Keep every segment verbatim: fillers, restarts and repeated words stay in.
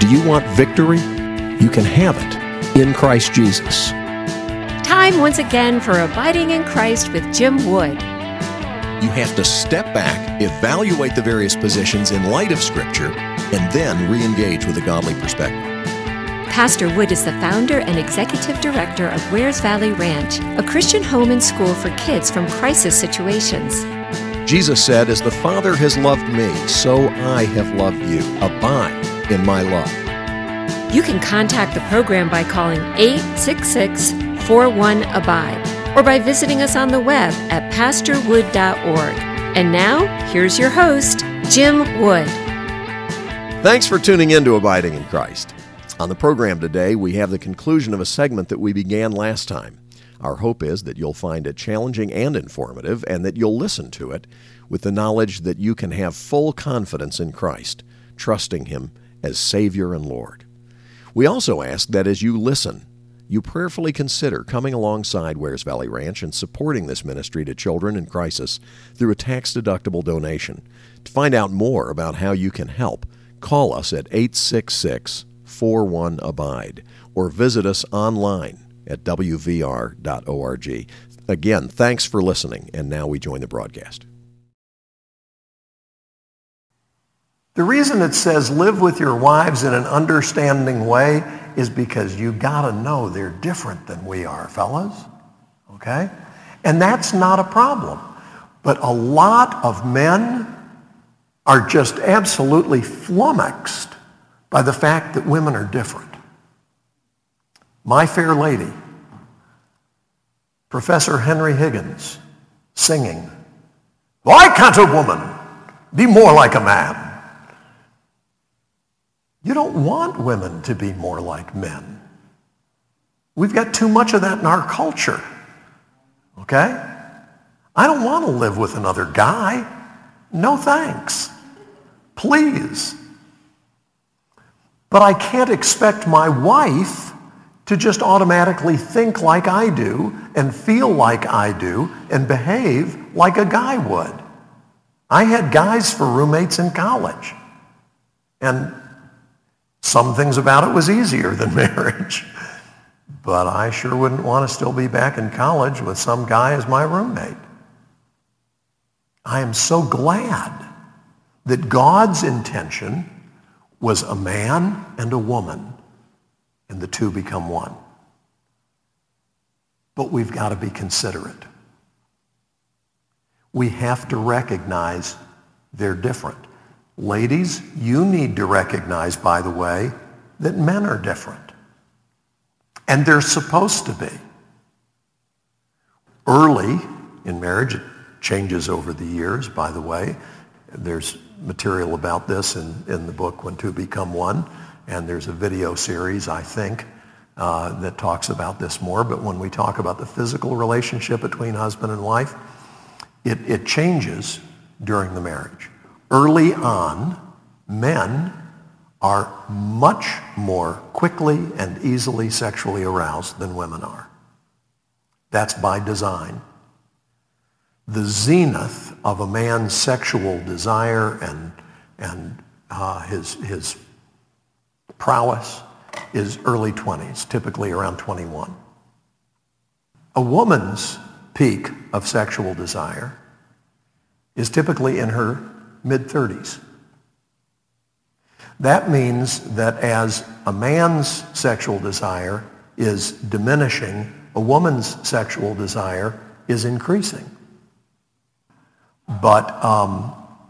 Do you want victory? You can have it in Christ Jesus. Time once again for Abiding in Christ with Jim Wood. You have to step back, evaluate the various positions in light of Scripture, and then re-engage with a godly perspective. Pastor Wood is the founder and executive director of Wares Valley Ranch, a Christian home and school for kids from crisis situations. Jesus said, "As the Father has loved me, so I have loved you. Abide in my love." You can contact the program by calling eight six six, four one, ABIDE or by visiting us on the web at pastor wood dot org. And now, here's your host, Jim Wood. Thanks for tuning in to Abiding in Christ. On the program today, we have the conclusion of a segment that we began last time. Our hope is that you'll find it challenging and informative, and that you'll listen to it with the knowledge that you can have full confidence in Christ, trusting Him as Savior and Lord. We also ask that as you listen, you prayerfully consider coming alongside Wares Valley Ranch and supporting this ministry to children in crisis through a tax-deductible donation. To find out more about how you can help, call us at eight six six, four one, ABIDE or visit us online at w v r dot org. Again, thanks for listening, and now we join the broadcast. The reason it says live with your wives in an understanding way is because you gotta know they're different than we are, fellas, okay? And that's not a problem. But a lot of men are just absolutely flummoxed by the fact that women are different. My Fair Lady, Professor Henry Higgins, singing, "Why can't a woman be more like a man?" You don't want women to be more like men. We've got too much of that in our culture, okay? I don't want to live with another guy. No thanks. Please. But I can't expect my wife to just automatically think like I do and feel like I do and behave like a guy would. I had guys for roommates in college, and some things about it was easier than marriage. But I sure wouldn't want to still be back in college with some guy as my roommate. I am so glad that God's intention was a man and a woman, and the two become one. But we've got to be considerate. We have to recognize they're different. Ladies, you need to recognize, by the way, that men are different. And they're supposed to be. Early in marriage, it changes over the years, by the way. There's material about this in, in the book, When Two Become One, and there's a video series, I think, uh, that talks about this more. But when we talk about the physical relationship between husband and wife, it, it changes during the marriage. Early on, men are much more quickly and easily sexually aroused than women are. That's by design. The zenith of a man's sexual desire and, and uh, his, his prowess is early twenties, typically around twenty-one. A woman's peak of sexual desire is typically in her mid-thirties. That means that as a man's sexual desire is diminishing, a woman's sexual desire is increasing. But um,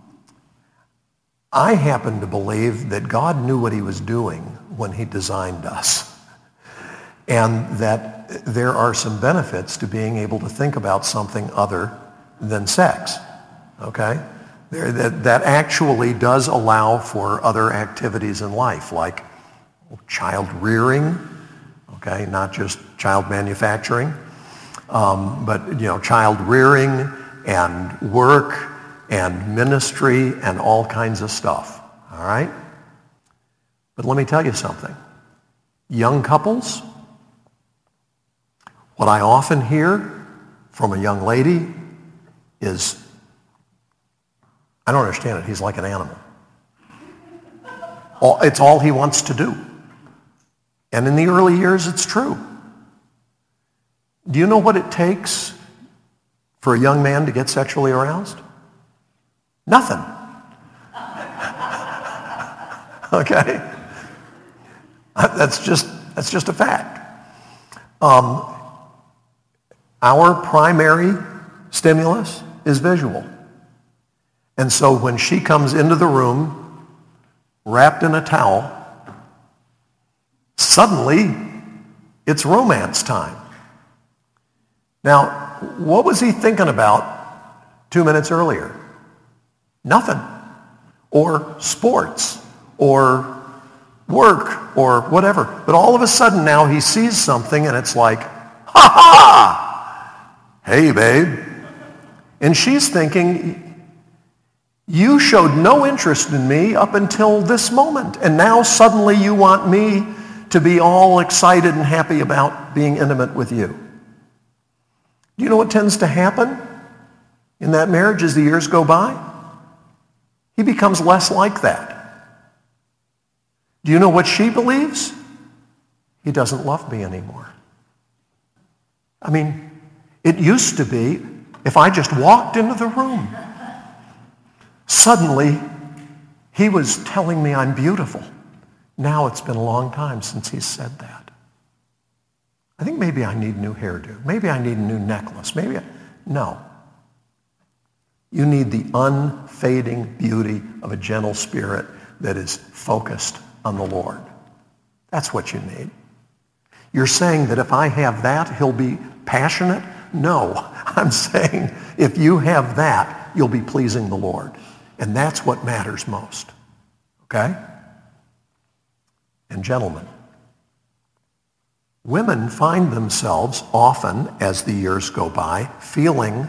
I happen to believe that God knew what he was doing when he designed us, and that there are some benefits to being able to think about something other than sex, okay? There, that, that actually does allow for other activities in life, like child rearing, okay, not just child manufacturing, um, but you know, child rearing and work and ministry and all kinds of stuff, all right? But let me tell you something. Young couples, what I often hear from a young lady is, I don't understand it, he's like an animal. All, it's all he wants to do. And in the early years, it's true. Do you know what it takes for a young man to get sexually aroused? Nothing. Okay? That's just, that's just a fact. Um, our primary stimulus is visual. And so when she comes into the room wrapped in a towel, suddenly it's romance time. Now, what was he thinking about two minutes earlier? Nothing. Or sports, or work, or whatever. But all of a sudden now he sees something and it's like, ha ha! Hey, babe. And she's thinking, you showed no interest in me up until this moment, and now suddenly you want me to be all excited and happy about being intimate with you. Do you know what tends to happen in that marriage as the years go by? He becomes less like that. Do you know what she believes? He doesn't love me anymore. I mean, it used to be if I just walked into the room, suddenly he was telling me I'm beautiful. Now it's been a long time since he's said that. I think maybe I need a new hairdo. Maybe I need a new necklace. Maybe I... No. You need the unfading beauty of a gentle spirit that is focused on the Lord. That's what you need. You're saying that if I have that, he'll be passionate? No. I'm saying if you have that, you'll be pleasing the Lord. And that's what matters most. Okay? And gentlemen, women find themselves often, as the years go by, feeling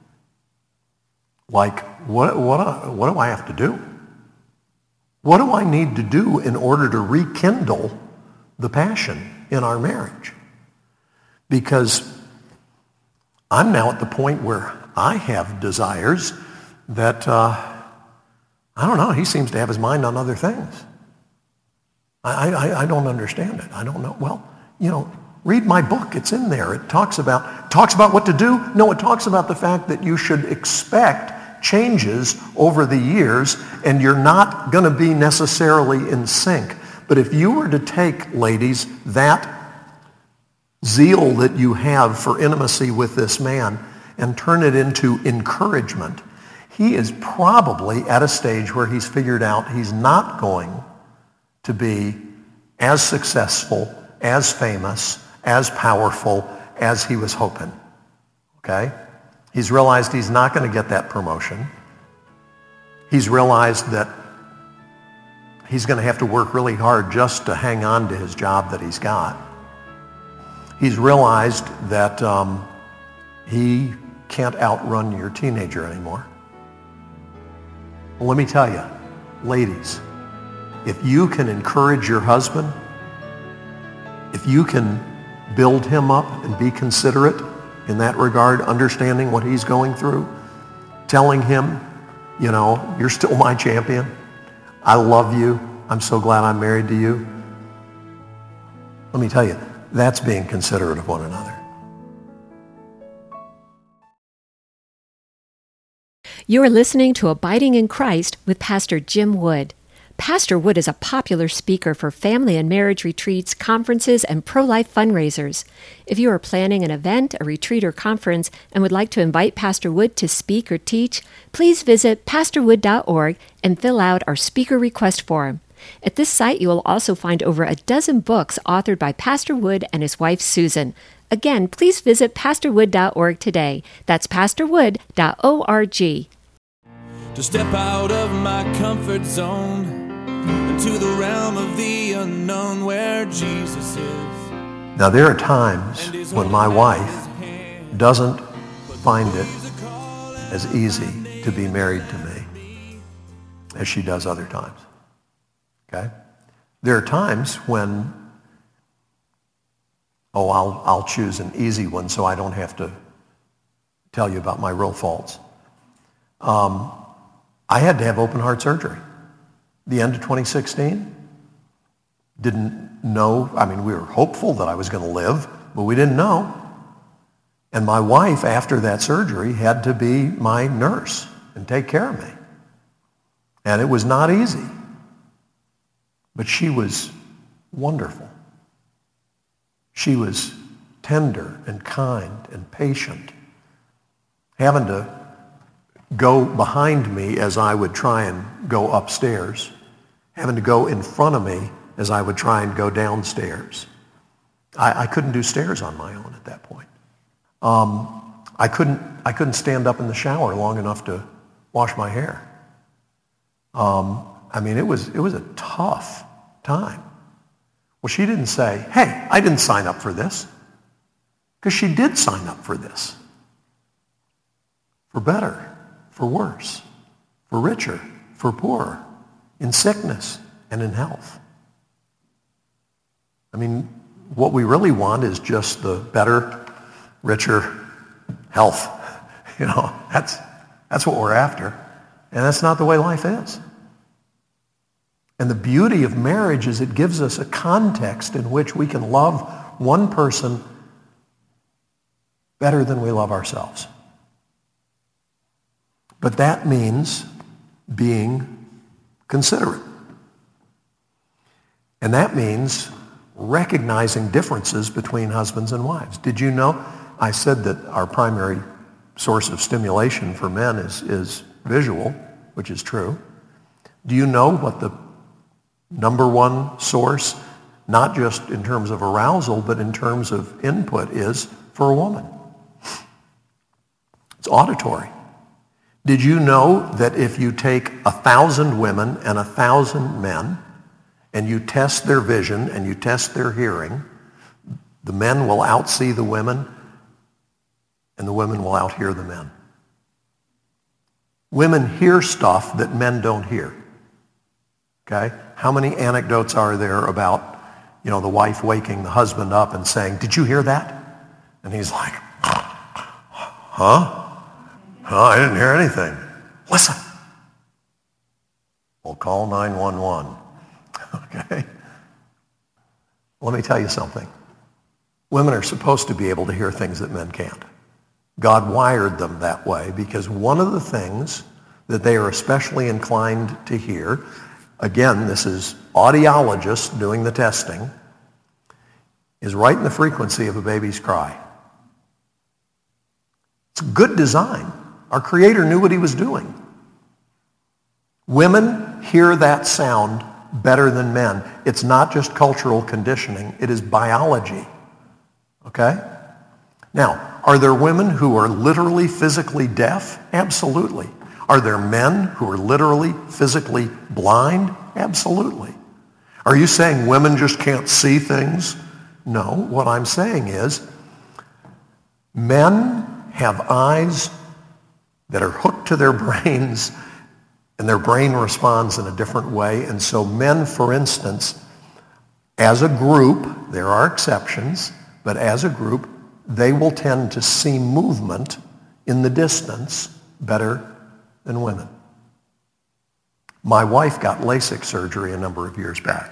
like, what, what, what do I have to do? What do I need to do in order to rekindle the passion in our marriage? Because I'm now at the point where I have desires that, uh, I don't know, he seems to have his mind on other things. I, I, I don't understand it. I don't know. Well, you know, read my book. It's in there. It talks about, talks about what to do. No, it talks about the fact that you should expect changes over the years, and you're not going to be necessarily in sync. But if you were to take, ladies, that zeal that you have for intimacy with this man and turn it into encouragement, he is probably at a stage where he's figured out he's not going to be as successful, as famous, as powerful as he was hoping. Okay? He's realized he's not going to get that promotion. He's realized that he's going to have to work really hard just to hang on to his job that he's got. He's realized that um, he can't outrun your teenager anymore. Well, let me tell you, ladies, if you can encourage your husband, if you can build him up and be considerate in that regard, understanding what he's going through, telling him, you know, you're still my champion. I love you. I'm so glad I'm married to you. Let me tell you, that's being considerate of one another. You are listening to Abiding in Christ with Pastor Jim Wood. Pastor Wood is a popular speaker for family and marriage retreats, conferences, and pro-life fundraisers. If you are planning an event, a retreat, or conference and would like to invite Pastor Wood to speak or teach, please visit pastor wood dot org and fill out our speaker request form. At this site, you will also find over a dozen books authored by Pastor Wood and his wife, Susan. Again, please visit pastor wood dot org today. That's pastor wood dot org. To step out of my comfort zone into the realm of the unknown where Jesus is. Now, there are times when my wife doesn't find it as easy to be married to me as she does other times. Okay? There are times when, oh, I'll, I'll choose an easy one so I don't have to tell you about my real faults. Um, I had to have open heart surgery. The end of twenty sixteen, didn't know. I mean, we were hopeful that I was going to live, but we didn't know. And my wife, after that surgery, had to be my nurse and take care of me. And it was not easy. But she was wonderful. She was tender and kind and patient, having to go behind me as I would try and go upstairs, having to go in front of me as I would try and go downstairs. I, I couldn't do stairs on my own at that point. Um, I couldn't I couldn't stand up in the shower long enough to wash my hair. Um, I mean, it was it was a tough time. Well, she didn't say, hey, I didn't sign up for this. Because she did sign up for this. For better, for worse, for richer, for poorer, in sickness and in health. I mean, what we really want is just the better, richer health. You know, that's that's what we're after. And that's not the way life is. And the beauty of marriage is it gives us a context in which we can love one person better than we love ourselves. But that means being considerate. And that means recognizing differences between husbands and wives. Did you know? I said that our primary source of stimulation for men is, is visual, which is true. Do you know what the number one source, not just in terms of arousal, but in terms of input, is for a woman? It's auditory. Did you know that if you take a thousand women and a thousand men and you test their vision and you test their hearing, the men will outsee the women and the women will outhear the men? Women hear stuff that men don't hear. Okay? How many anecdotes are there about, you know, the wife waking the husband up and saying, did you hear that? And he's like, huh? Huh, I didn't hear anything. Listen. We'll call nine one one. Okay? Let me tell you something. Women are supposed to be able to hear things that men can't. God wired them that way because one of the things that they are especially inclined to hear, again, this is audiologists doing the testing, is right in the frequency of a baby's cry. It's good design. Our Creator knew what he was doing. Women hear that sound better than men. It's not just cultural conditioning. It is biology. Okay? Now, are there women who are literally physically deaf? Absolutely. Are there men who are literally physically blind? Absolutely. Are you saying women just can't see things? No. What I'm saying is men have eyes that are hooked to their brains, and their brain responds in a different way. And so men, for instance, as a group, there are exceptions, but as a group, they will tend to see movement in the distance better than women. My wife got LASIK surgery a number of years back.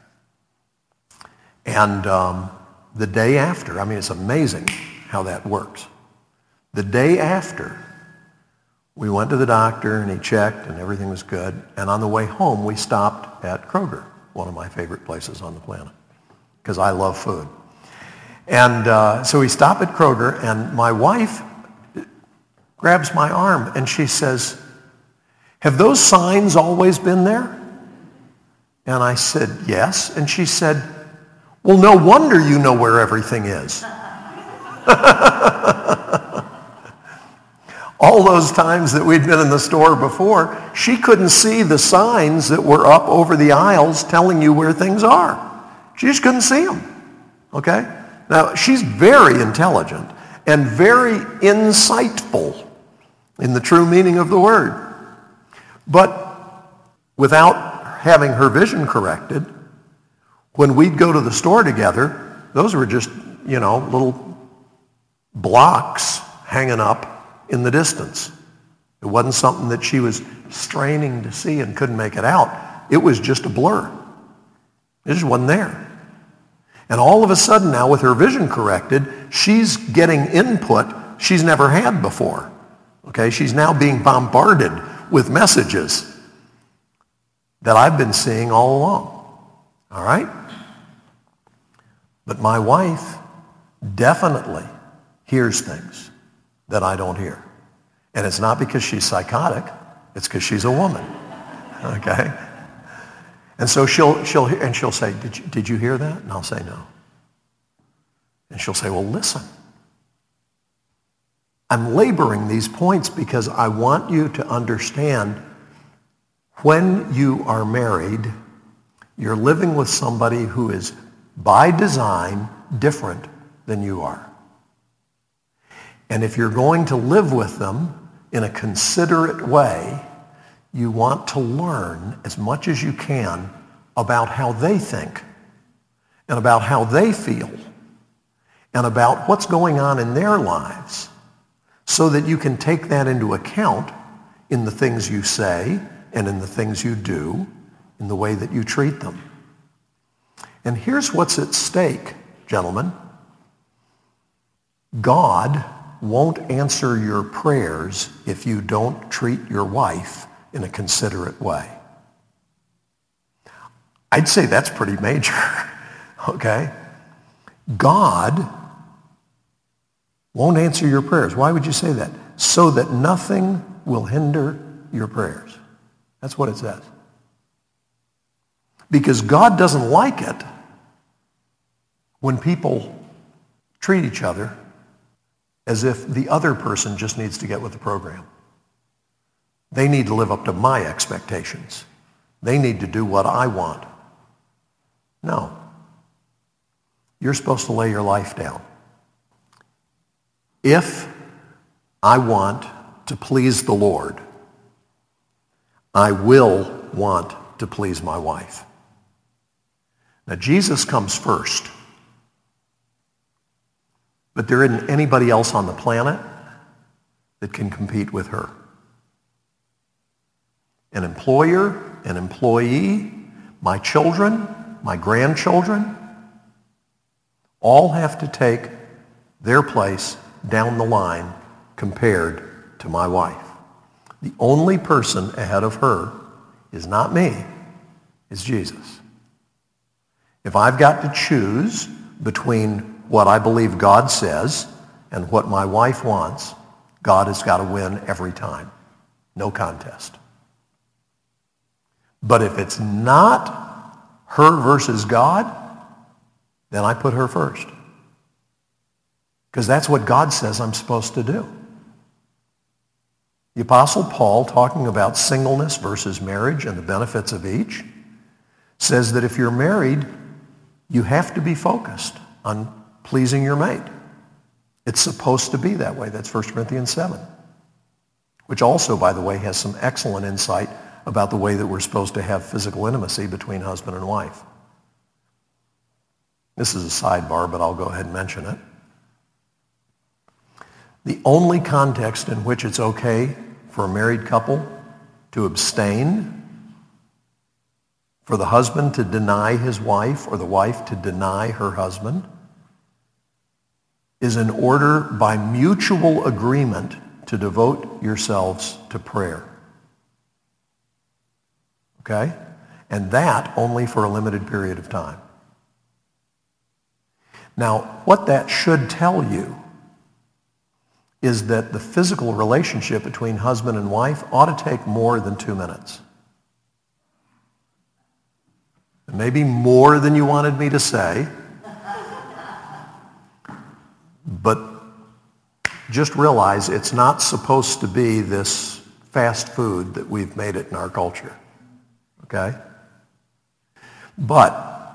And um, the day after, I mean, it's amazing how that works. The day after, we went to the doctor and he checked and everything was good. And on the way home, we stopped at Kroger, one of my favorite places on the planet, because I love food. And uh, so we stop at Kroger and my wife grabs my arm and she says, have those signs always been there? And I said, yes. And she said, well, no wonder you know where everything is. All those times that we'd been in the store before, she couldn't see the signs that were up over the aisles telling you where things are. She just couldn't see them. Okay? Now, she's very intelligent and very insightful in the true meaning of the word. But without having her vision corrected, when we'd go to the store together, those were just, you know, little blocks hanging up in the distance. It wasn't something that she was straining to see and couldn't make it out. It was just a blur. It just wasn't there. And all of a sudden now, with her vision corrected, she's getting input she's never had before. Okay, she's now being bombarded with messages that I've been seeing all along. All right? But my wife definitely hears things that I don't hear. And it's not because she's psychotic, it's because she's a woman. Okay? And so she'll she'll and she'll say, did you, did you hear that? And I'll say no. And she'll say, well, listen. I'm laboring these points because I want you to understand when you are married, you're living with somebody who is by design different than you are. And if you're going to live with them in a considerate way, you want to learn as much as you can about how they think and about how they feel and about what's going on in their lives so that you can take that into account in the things you say and in the things you do, in the way that you treat them. And here's what's at stake, gentlemen. God won't answer your prayers if you don't treat your wife in a considerate way. I'd say that's pretty major, okay? God won't answer your prayers. Why would you say that? So that nothing will hinder your prayers. That's what it says. Because God doesn't like it when people treat each other as if the other person just needs to get with the program. They need to live up to my expectations. They need to do what I want. No. You're supposed to lay your life down. If I want to please the Lord, I will want to please my wife. Now, Jesus comes first. But there isn't anybody else on the planet that can compete with her. An employer, an employee, my children, my grandchildren, all have to take their place down the line compared to my wife. The only person ahead of her is not me, it's Jesus. If I've got to choose between what I believe God says and what my wife wants, God has got to win every time. No contest. But if it's not her versus God, then I put her first. Because that's what God says I'm supposed to do. The Apostle Paul, talking about singleness versus marriage and the benefits of each, says that if you're married, you have to be focused on pleasing your mate. It's supposed to be that way. That's First Corinthians seven, which also, by the way, has some excellent insight about the way that we're supposed to have physical intimacy between husband and wife. This is a sidebar, but I'll go ahead and mention it. The only context in which it's okay for a married couple to abstain, for the husband to deny his wife or the wife to deny her husband, is in order by mutual agreement to devote yourselves to prayer. Okay? And that only for a limited period of time. Now, what that should tell you is that the physical relationship between husband and wife ought to take more than two minutes. Maybe more than you wanted me to say, but just realize it's not supposed to be this fast food that we've made it in our culture. Okay? But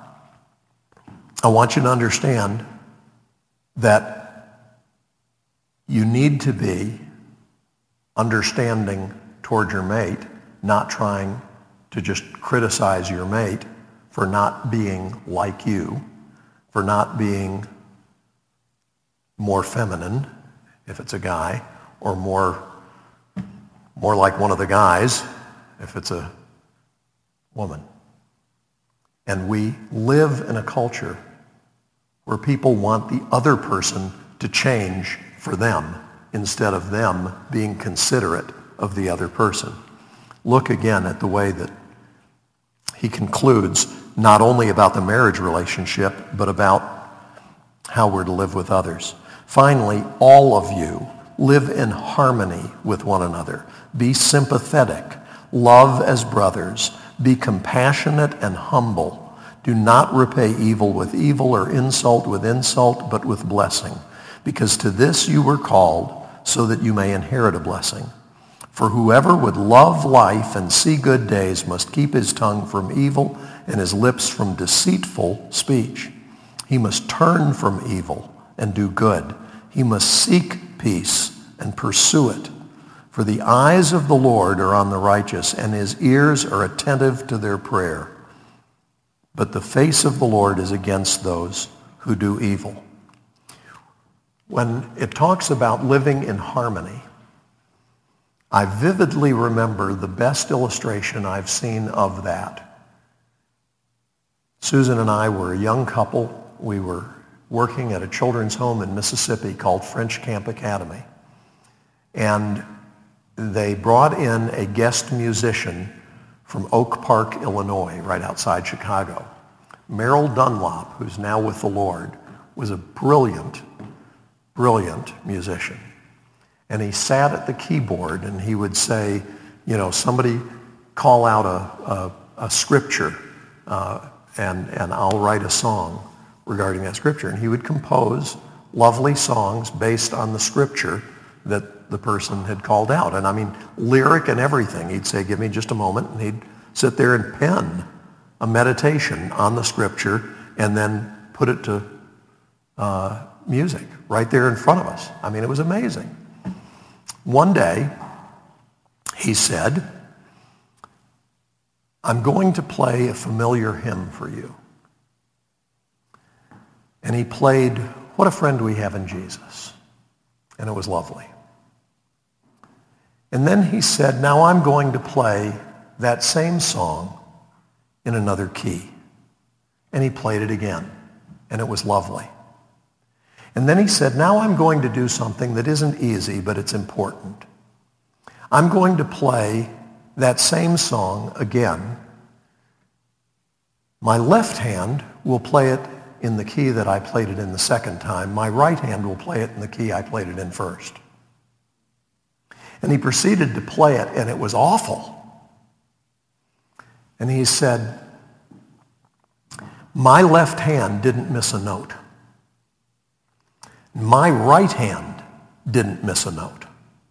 I want you to understand that you need to be understanding toward your mate, not trying to just criticize your mate for not being like you, for not being more feminine, if it's a guy, or more, more like one of the guys, if it's a woman. And we live in a culture where people want the other person to change for them instead of them being considerate of the other person. Look again at the way that he concludes, not only about the marriage relationship, but about how we're to live with others. Finally, all of you live in harmony with one another. Be sympathetic. Love as brothers. Be compassionate and humble. Do not repay evil with evil or insult with insult, but with blessing. Because to this you were called, so that you may inherit a blessing. For whoever would love life and see good days must keep his tongue from evil and his lips from deceitful speech. He must turn from evil and do good. He must seek peace and pursue it. For the eyes of the Lord are on the righteous, and his ears are attentive to their prayer. But the face of the Lord is against those who do evil. When it talks about living in harmony, I vividly remember the best illustration I've seen of that. Susan and I were a young couple. We were working at a children's home in Mississippi called French Camp Academy. And they brought in a guest musician from Oak Park, Illinois, right outside Chicago. Merrill Dunlop, who's now with the Lord, was a brilliant, brilliant musician. And he sat at the keyboard and he would say, you know, somebody call out a, a, a scripture uh, and, and I'll write a song regarding that scripture. And he would compose lovely songs based on the scripture that the person had called out. And I mean, lyric and everything. He'd say, give me just a moment. And he'd sit there and pen a meditation on the scripture and then put it to uh, music right there in front of us. I mean, it was amazing. One day, he said, I'm going to play a familiar hymn for you. And he played What a Friend We Have in Jesus. And it was lovely. And then he said, now I'm going to play that same song in another key. And he played it again. And it was lovely. And then he said, now I'm going to do something that isn't easy, but it's important. I'm going to play that same song again. My left hand will play it in the key that I played it in the second time. My right hand will play it in the key I played it in first. And he proceeded to play it, and it was awful. And he said, my left hand didn't miss a note. My right hand didn't miss a note.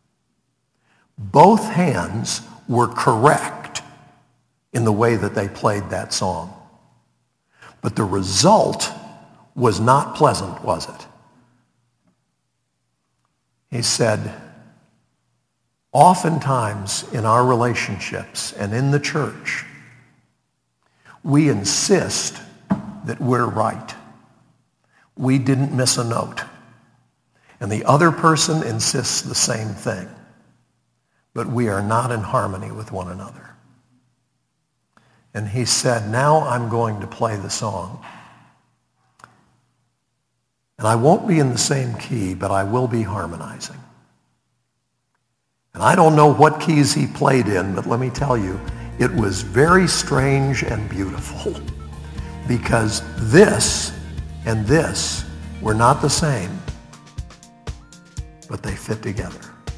Both hands were correct in the way that they played that song. But the result was not pleasant, was it? He said, oftentimes in our relationships and in the church, we insist that we're right. We didn't miss a note. And the other person insists the same thing. But we are not in harmony with one another. And he said, now I'm going to play the song. And I won't be in the same key, but I will be harmonizing. And I don't know what keys he played in, but let me tell you, it was very strange and beautiful. Because this and this were not the same, but they fit together.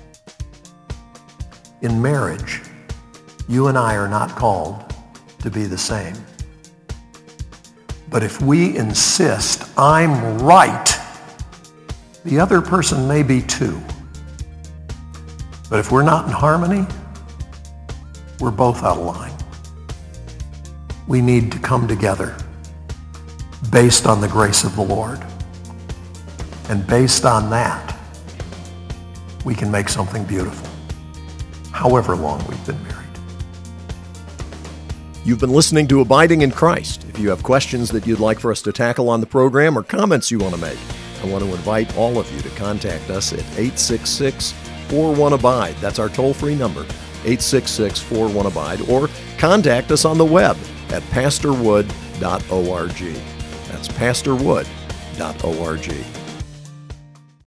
In marriage, you and I are not called to be the same. But if we insist, I'm right, the other person may be too. But if we're not in harmony, we're both out of line. We need to come together based on the grace of the Lord. And based on that, we can make something beautiful, however long we've been married. You've been listening to Abiding in Christ. If you have questions that you'd like for us to tackle on the program or comments you want to make, I want to invite all of you to contact us at eight six six, four one, ABIDE. That's our toll-free number, eight six six, four one, ABIDE. Or contact us on the web at pastor wood dot org. That's pastor wood dot org.